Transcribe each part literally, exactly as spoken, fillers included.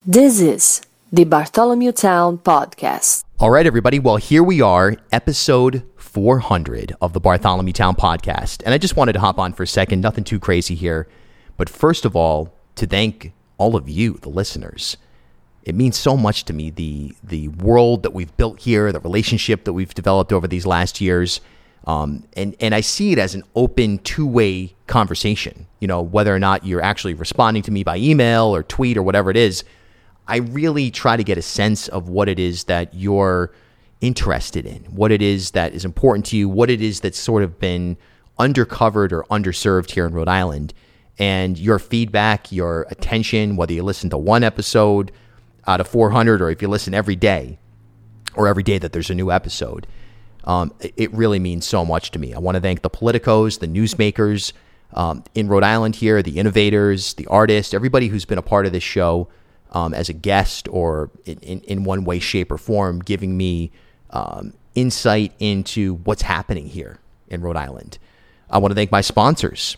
This is the Bartholomew Town Podcast. All right, everybody. Well, here we are, episode four hundred of the Bartholomew Town Podcast. And I just wanted to hop on for a second. Nothing too crazy here. But first of all, to thank all of you, the listeners. It means so much to me, the the world that we've built here, the relationship that we've developed over these last years. Um, and, and I see it as an open two-way conversation. You know, whether or not you're actually responding to me by email or tweet or whatever it is, I really try to get a sense of what it is that you're interested in, what it is that is important to you, what it is that's sort of been undercovered or underserved here in Rhode Island. And your feedback, your attention, whether you listen to one episode out of four hundred or if you listen every day or every day that there's a new episode, um, it really means so much to me. I want to thank the politicos, the newsmakers um, in Rhode Island here, the innovators, the artists, everybody who's been a part of this show. Um, as a guest or in, in, in one way, shape, or form, giving me um, insight into what's happening here in Rhode Island. I want to thank my sponsors.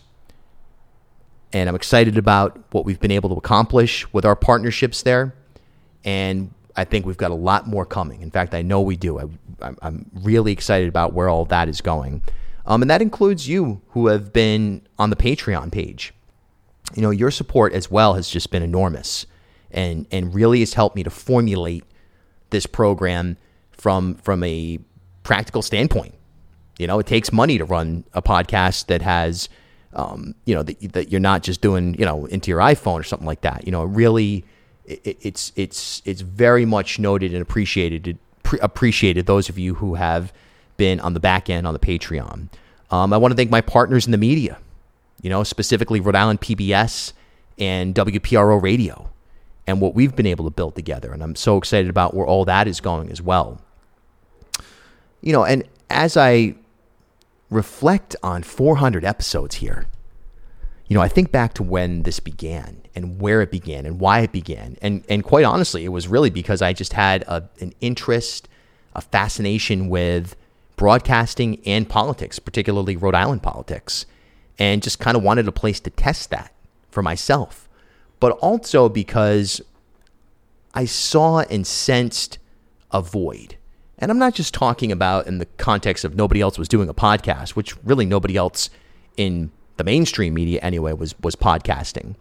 And I'm excited about what we've been able to accomplish with our partnerships there. And I think we've got a lot more coming. In fact, I know we do. I, I'm, I'm really excited about where all that is going. Um, and that includes you who have been on the Patreon page. You know, your support as well has just been enormous. And and really has helped me to formulate this program from from a practical standpoint. You know, it takes money to run a podcast that has, um, you know, that, that you're not just doing, you know, into your iPhone or something like that. You know, really, it, it's it's it's very much noted and appreciated appreciated those of you who have been on the back end on the Patreon. Um, I want to thank my partners in the media. You know, specifically Rhode Island P B S and W P R O Radio. And what we've been able to build together. And I'm so excited about where all that is going as well. You know, and as I reflect on four hundred episodes here, you know, I think back to when this began and where it began and why it began. And and quite honestly, it was really because I just had a, an interest, a fascination with broadcasting and politics, particularly Rhode Island politics, and just kind of wanted a place to test that for myself. But also because I saw and sensed a void. And I'm not just talking about in the context of nobody else was doing a podcast, which really nobody else in the mainstream media anyway was, was podcasting.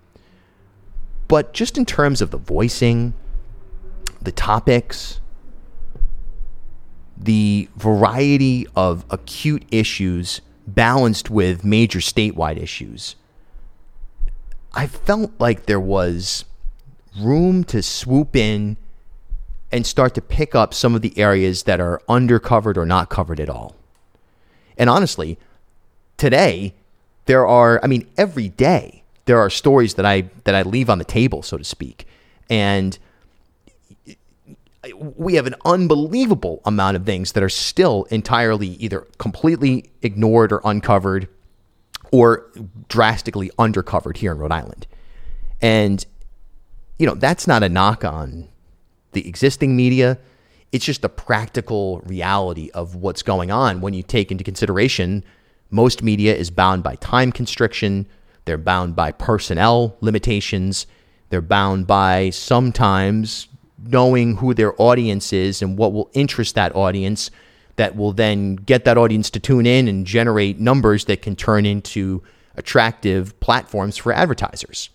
But just in terms of the voicing, the topics, the variety of acute issues balanced with major statewide issues, I felt like there was room to swoop in and start to pick up some of the areas that are undercovered or not covered at all. And honestly, today, there are, I mean, every day, there are stories that I that I leave on the table, so to speak. And we have an unbelievable amount of things that are still entirely either completely ignored or uncovered or drastically undercovered here in Rhode Island. And, you know, that's not a knock on the existing media. It's just the practical reality of what's going on when you take into consideration most media is bound by time constriction. They're bound by personnel limitations. They're bound by sometimes knowing who their audience is and what will interest that audience, that will then get that audience to tune in and generate numbers that can turn into attractive platforms for advertisers.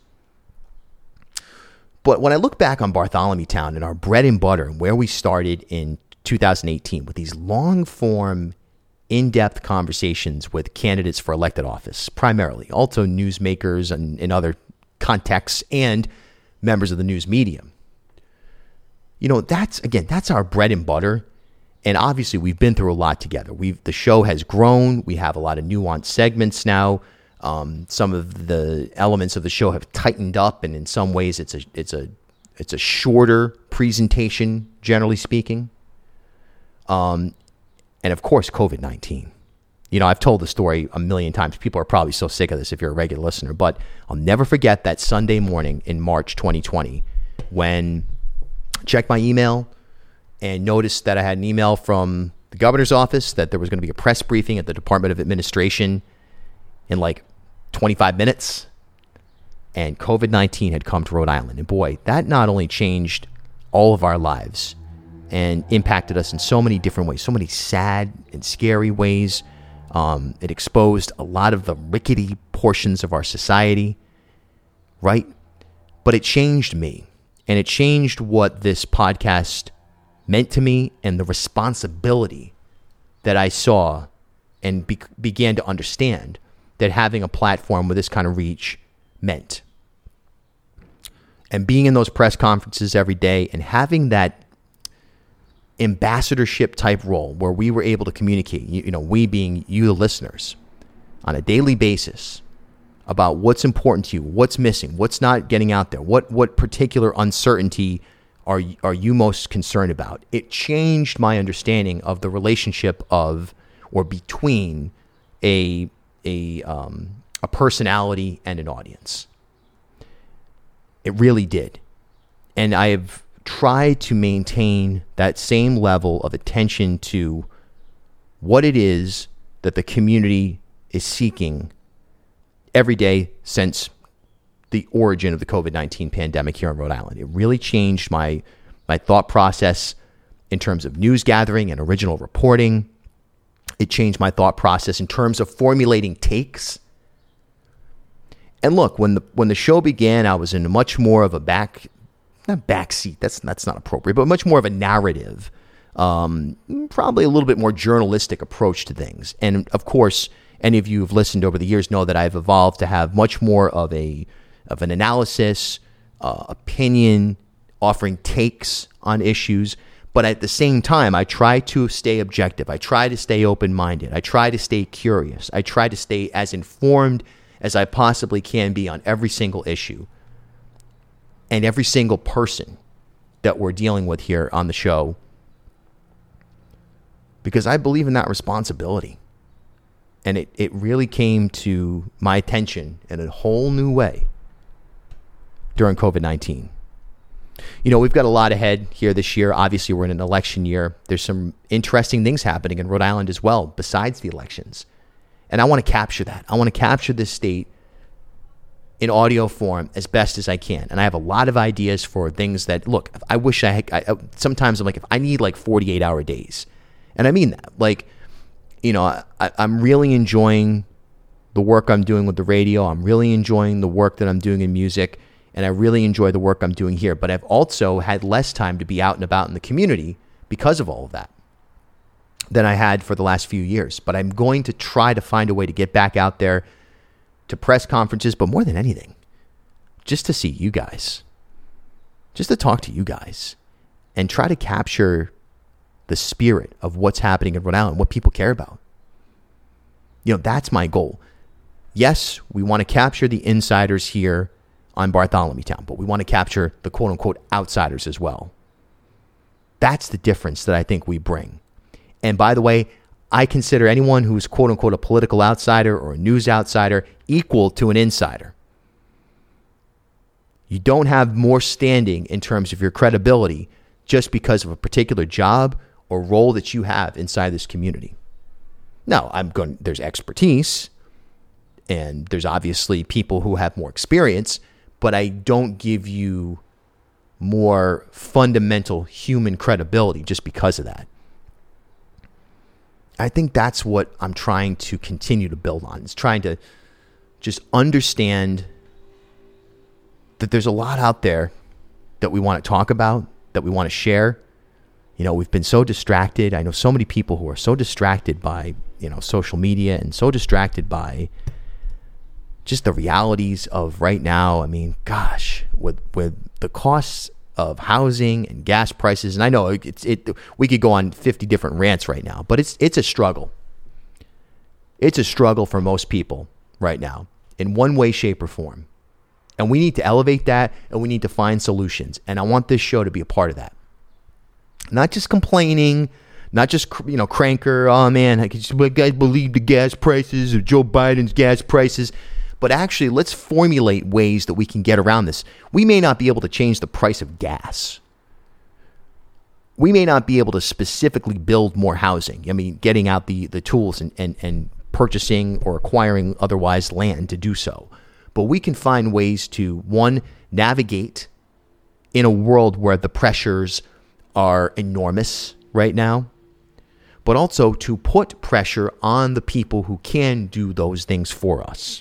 But when I look back on Bartholomew Town and our bread and butter and where we started in two thousand eighteen with these long-form, in-depth conversations with candidates for elected office, primarily, also newsmakers and in other contexts and members of the news media. You know, that's, again, that's our bread and butter. And obviously, we've been through a lot together. We've the show has grown. We have a lot of nuanced segments now. Um, some of the elements of the show have tightened up, and in some ways, it's a it's a it's a shorter presentation, generally speaking. Um, and of course, COVID nineteen. You know, I've told the story a million times. People are probably so sick of this if you're a regular listener, but I'll never forget that Sunday morning in March twenty twenty when I checked my email and noticed that I had an email from the governor's office that there was going to be a press briefing at the Department of Administration in like twenty-five minutes. and covid nineteen had come to Rhode Island. And boy, that not only changed all of our lives and impacted us in so many different ways, so many sad and scary ways. Um, it exposed a lot of the rickety portions of our society, right? But it changed me, and it changed what this podcast meant to me and the responsibility that I saw and be- began to understand that having a platform with this kind of reach meant. And being in those press conferences every day and having that ambassadorship type role where we were able to communicate, you, you know, we being you, the listeners, on a daily basis about what's important to you, what's missing, what's not getting out there, what what particular uncertainty are are you most concerned about. It changed my understanding of the relationship of or between a a um, a personality and an audience. It really did, and I have tried to maintain that same level of attention to what it is that the community is seeking every day since the origin of the covid nineteen pandemic here in Rhode Island. It really changed my my thought process in terms of news gathering and original reporting. It changed my thought process in terms of formulating takes. And look, when the when the show began, I was in a much more of a back not backseat, that's that's not appropriate, but much more of a narrative, um, probably a little bit more journalistic approach to things. And of course, any of you who've listened over the years know that I've evolved to have much more of a of an analysis, uh, opinion, offering takes on issues. But at the same time, I try to stay objective. I try to stay open-minded. I try to stay curious. I try to stay as informed as I possibly can be on every single issue and every single person that we're dealing with here on the show, because I believe in that responsibility. And it, it really came to my attention in a whole new way during covid nineteen. You know, we've got a lot ahead here this year. Obviously, we're in an election year. There's some interesting things happening in Rhode Island as well, besides the elections. And I want to capture that. I want to capture this state in audio form as best as I can. And I have a lot of ideas for things that, look, I wish I had, I, sometimes I'm like, if I need like forty-eight hour days. And I mean that. Like, you know, I, I'm really enjoying the work I'm doing with the radio. I'm really enjoying the work that I'm doing in music. And I really enjoy the work I'm doing here. But I've also had less time to be out and about in the community because of all of that than I had for the last few years. But I'm going to try to find a way to get back out there to press conferences, but more than anything, just to see you guys, just to talk to you guys and try to capture the spirit of what's happening in Rhode Island, what people care about. You know, that's my goal. Yes, we want to capture the insiders here on Bartholomew Town, but we want to capture the quote unquote outsiders as well. That's the difference that I think we bring. And by the way, I consider anyone who's quote unquote a political outsider or a news outsider equal to an insider. You don't have more standing in terms of your credibility just because of a particular job or role that you have inside this community. Now, I'm going, there's expertise and there's obviously people who have more experience, but I don't give you more fundamental human credibility just because of that. I think that's what I'm trying to continue to build on. It's trying to just understand that there's a lot out there that we want to talk about, that we want to share. You know, we've been so distracted. I know so many people who are so distracted by, you know, social media and so distracted by just the realities of right now. I mean, gosh, with with the costs of housing and gas prices, and I know it's it. We could go on fifty different rants right now, but it's it's a struggle. It's a struggle for most people right now, in one way, shape, or form, and we need to elevate that, and we need to find solutions. And I want this show to be a part of that. Not just complaining, not just you know cranker. Oh man, I can you guys believe the gas prices of Joe Biden's gas prices? But actually, let's formulate ways that we can get around this. We may not be able to change the price of gas. We may not be able to specifically build more housing. I mean, getting out the, the tools and, and, and purchasing or acquiring otherwise land to do so. But we can find ways to, one, navigate in a world where the pressures are enormous right now, but also to put pressure on the people who can do those things for us.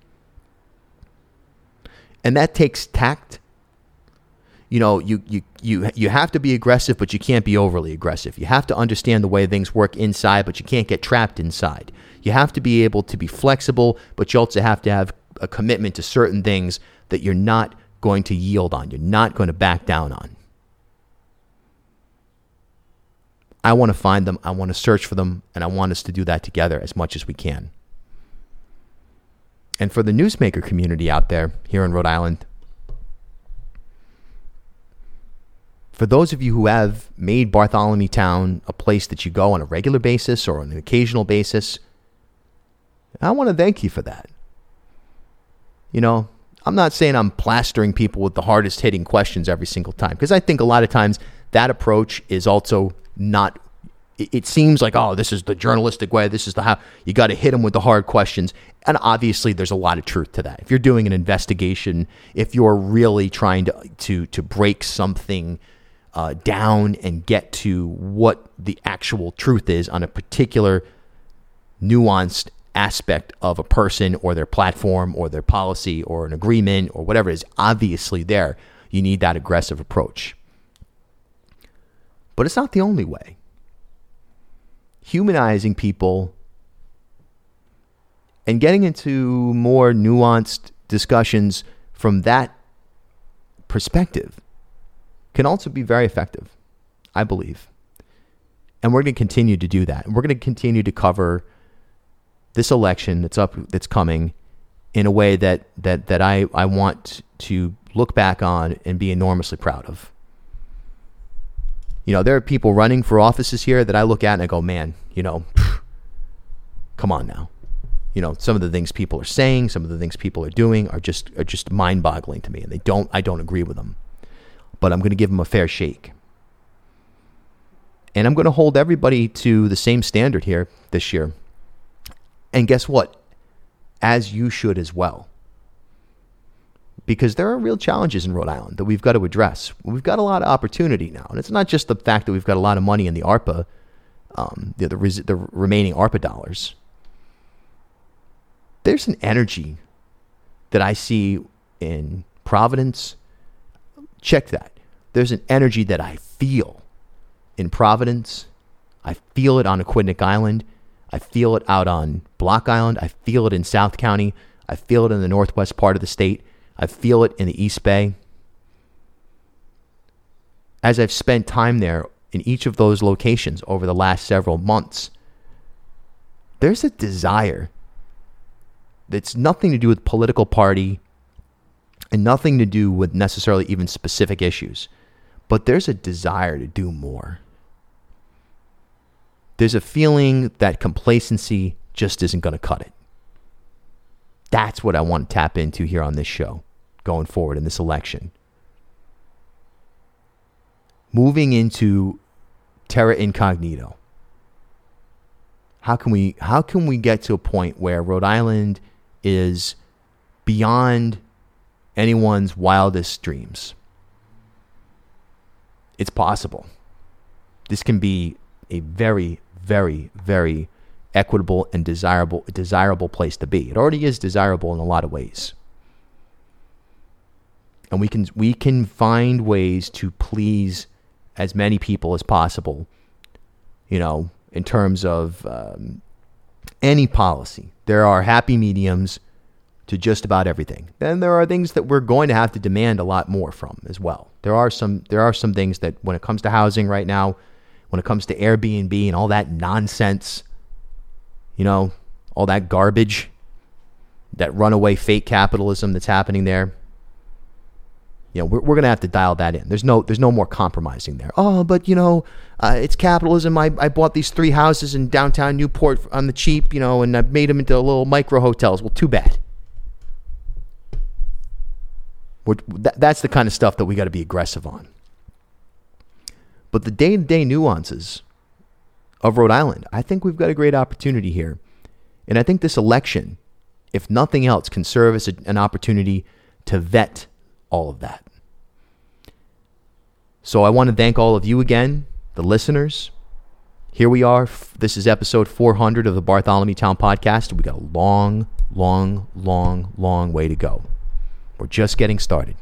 And that takes tact. You know, you you you you have to be aggressive, but you can't be overly aggressive. You have to understand the way things work inside, but you can't get trapped inside. You have to be able to be flexible, but you also have to have a commitment to certain things that you're not going to yield on. You're not going to back down on. I want to find them. I want to search for them, and I want us to do that together as much as we can. And for the newsmaker community out there here in Rhode Island, for those of you who have made Bartholomew Town a place that you go on a regular basis or on an occasional basis, I want to thank you for that. You know, I'm not saying I'm plastering people with the hardest hitting questions every single time, because I think a lot of times that approach is also not, it seems like, oh, this is the journalistic way. This is the how you got to hit them with the hard questions. And obviously there's a lot of truth to that. If you're doing an investigation, if you're really trying to, to, to break something uh, down and get to what the actual truth is on a particular nuanced aspect of a person or their platform or their policy or an agreement or whatever is obviously there, you need that aggressive approach. But it's not the only way. Humanizing people and getting into more nuanced discussions from that perspective can also be very effective, I believe. And we're going to continue to do that. And we're going to continue to cover this election that's up, that's coming, in a way that that that I, I want to look back on and be enormously proud of. You know, there are people running for offices here that I look at and I go, man, you know, phew, come on now. You know, some of the things people are saying, some of the things people are doing are just are just mind-boggling to me, and they don't I don't agree with them. But I'm going to give them a fair shake. And I'm going to hold everybody to the same standard here this year. And guess what? As you should as well. Because there are real challenges in Rhode Island that we've got to address. We've got a lot of opportunity now. And it's not just the fact that we've got a lot of money in the ARPA, um, the, the, res- the remaining ARPA dollars. There's an energy that I see in Providence. Check that. There's an energy that I feel in Providence. I feel it on Aquidneck Island. I feel it out on Block Island. I feel it in South County. I feel it in the northwest part of the state. I feel it in the East Bay. As I've spent time there in each of those locations over the last several months, there's a desire that's nothing to do with political party and nothing to do with necessarily even specific issues, but there's a desire to do more. There's a feeling that complacency just isn't going to cut it. That's what I want to tap into here on this show going forward in this election. Moving into terra incognito. How can we how can we get to a point where Rhode Island is beyond anyone's wildest dreams? It's possible. This can be a very, very, very equitable and desirable desirable place to be. It already is desirable in a lot of ways. And we can we can find ways to please as many people as possible, you know, in terms of um, any policy. There are happy mediums to just about everything. Then there are things that we're going to have to demand a lot more from as well. There are some there are some things that when it comes to housing right now, when it comes to Airbnb and all that nonsense, you know, all that garbage, that runaway fake capitalism that's happening there, you know, we're, we're going to have to dial that in. There's no there's no more compromising there. Oh, but, you know, uh, it's capitalism. I, I bought these three houses in downtown Newport on the cheap, you know, and I've made them into little micro hotels. Well, too bad. We're, that, that's the kind of stuff that we got to be aggressive on. But the day-to-day nuances of Rhode Island, I think we've got a great opportunity here. And I think this election if nothing else, can serve as a, an opportunity to vet all of that. So I want to thank all of you again, the listeners. Here we are. This is episode four hundred of the Bartholomew Town Podcast. We got a long, long, long, long way to go. We're just getting started.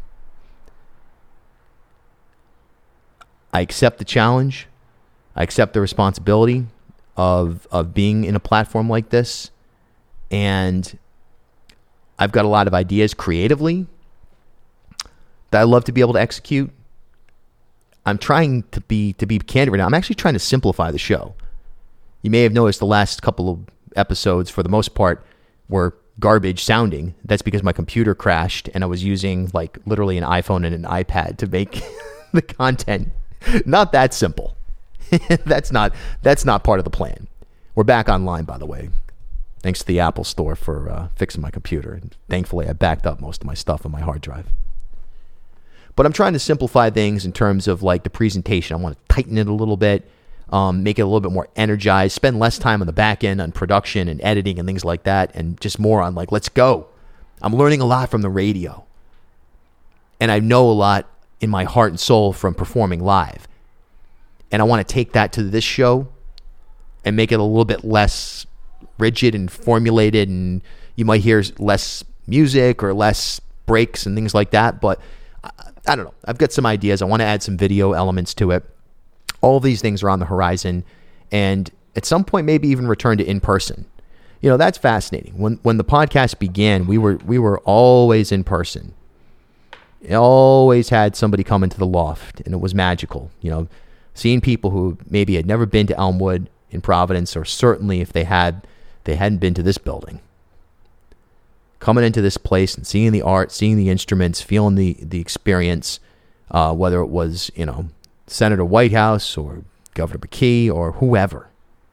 I accept the challenge. I accept the responsibility of of being in a platform like this. And I've got a lot of ideas creatively that I love to be able to execute. I'm trying to be to be candid right now. I'm actually trying to simplify the show. You may have noticed the last couple of episodes, for the most part, were garbage sounding. That's because my computer crashed and I was using like literally an iPhone and an iPad to make the content. Not that simple. that's not that's not part of the plan. We're back online, by the way. Thanks to the Apple Store for uh, fixing my computer. And thankfully, I backed up most of my stuff on my hard drive. But I'm trying to simplify things in terms of like the presentation. I want to tighten it a little bit, um, make it a little bit more energized, spend less time on the back end on production and editing and things like that, and just more on like, let's go. I'm learning a lot from the radio. And I know a lot in my heart and soul from performing live. And I want to take that to this show and make it a little bit less rigid and formulated, and you might hear less music or less breaks and things like that. But I, I don't know. I've got some ideas. I want to add some video elements to it. All of these things are on the horizon, and at some point, maybe even return to in person. You know, that's fascinating. When when the podcast began, we were we were always in person. It always had somebody come into the loft, and it was magical. You know, seeing people who maybe had never been to Elmwood in Providence, or certainly if they had, they hadn't been to this building. Coming into this place and seeing the art, seeing the instruments, feeling the the experience, uh, whether it was, you know, Senator Whitehouse or Governor McKee or whoever.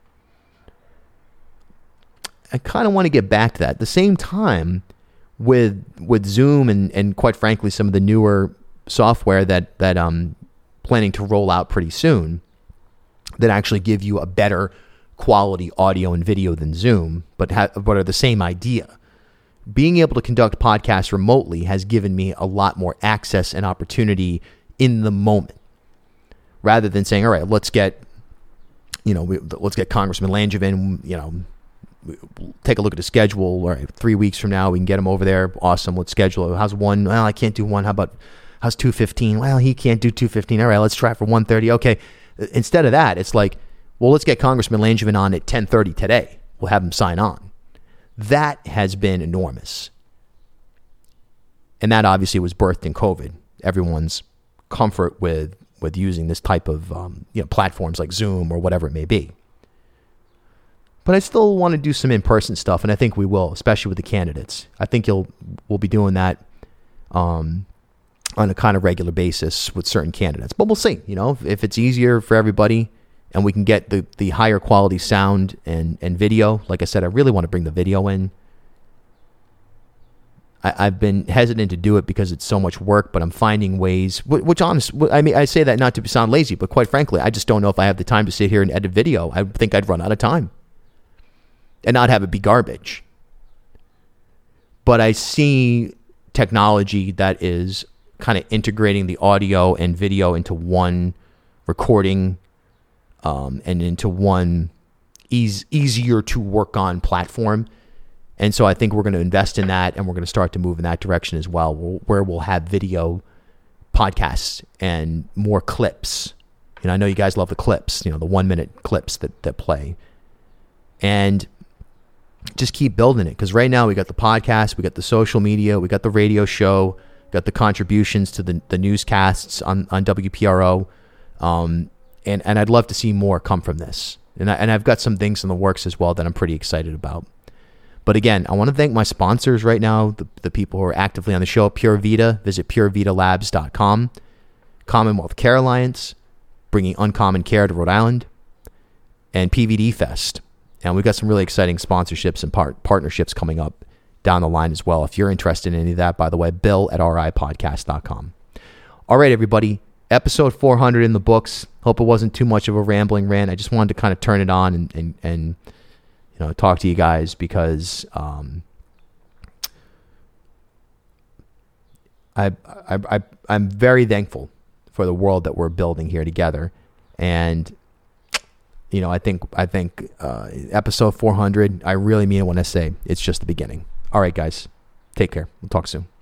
I kind of want to get back to that. At the same time, with with Zoom and, and quite frankly some of the newer software that that I'm planning to roll out pretty soon, that actually give you a better quality audio and video than Zoom, but ha- but are the same idea. Being able to conduct podcasts remotely has given me a lot more access and opportunity in the moment, rather than saying, all right, let's get, you know, we, let's get Congressman Langevin, you know, take a look at the schedule. All right, three weeks from now, we can get him over there. Awesome. Let's schedule it. How's one? Well, I can't do one. How about, how's two fifteen? Well, he can't do two fifteen. All right, let's try for one thirty. Okay. Instead of that, it's like, well, let's get Congressman Langevin on at ten thirty today. We'll have him sign on. That has been enormous. And that obviously was birthed in COVID. Everyone's comfort with with using this type of um, you know, platforms like Zoom or whatever it may be. But I still want to do some in-person stuff, and I think we will, especially with the candidates. I think you'll we'll be doing that um, on a kind of regular basis with certain candidates. But we'll see. You know, if, if it's easier for everybody and we can get the, the higher quality sound and, and video. Like I said, I really want to bring the video in. I, I've been hesitant to do it because it's so much work, but I'm finding ways, which honest, I mean, I say that not to sound lazy, but quite frankly, I just don't know if I have the time to sit here and edit video. I think I'd run out of time and not have it be garbage. But I see technology that is kind of integrating the audio and video into one recording um, and into one easy, easier to work on platform. And so I think we're going to invest in that, and we're going to start to move in that direction as well, where we'll have video podcasts and more clips. You know, I know you guys love the clips, you know, the one minute clips that, that play. And just keep building it, because right now we got the podcast, we got the social media, we got the radio show, got the contributions to the, the newscasts on, on W P R O. Um, and, and I'd love to see more come from this. And, I, and I've got some things in the works as well that I'm pretty excited about. But again, I want to thank my sponsors right now, the, the people who are actively on the show. Pure Vita, visit pure vita labs dot com. Commonwealth Care Alliance, bringing uncommon care to Rhode Island. And P V D Fest. And we've got some really exciting sponsorships and part, partnerships coming up down the line as well. If you're interested in any of that, by the way, bill at r i podcast dot com. All right, everybody. Episode four hundred in the books. Hope it wasn't too much of a rambling rant. I just wanted to kind of turn it on and, and, and you know, talk to you guys because um, I, I, I, I'm very thankful for the world that we're building here together. And, you know, I think, I think uh, episode four hundred, I really mean it when I say it's just the beginning. All right, guys, take care. We'll talk soon.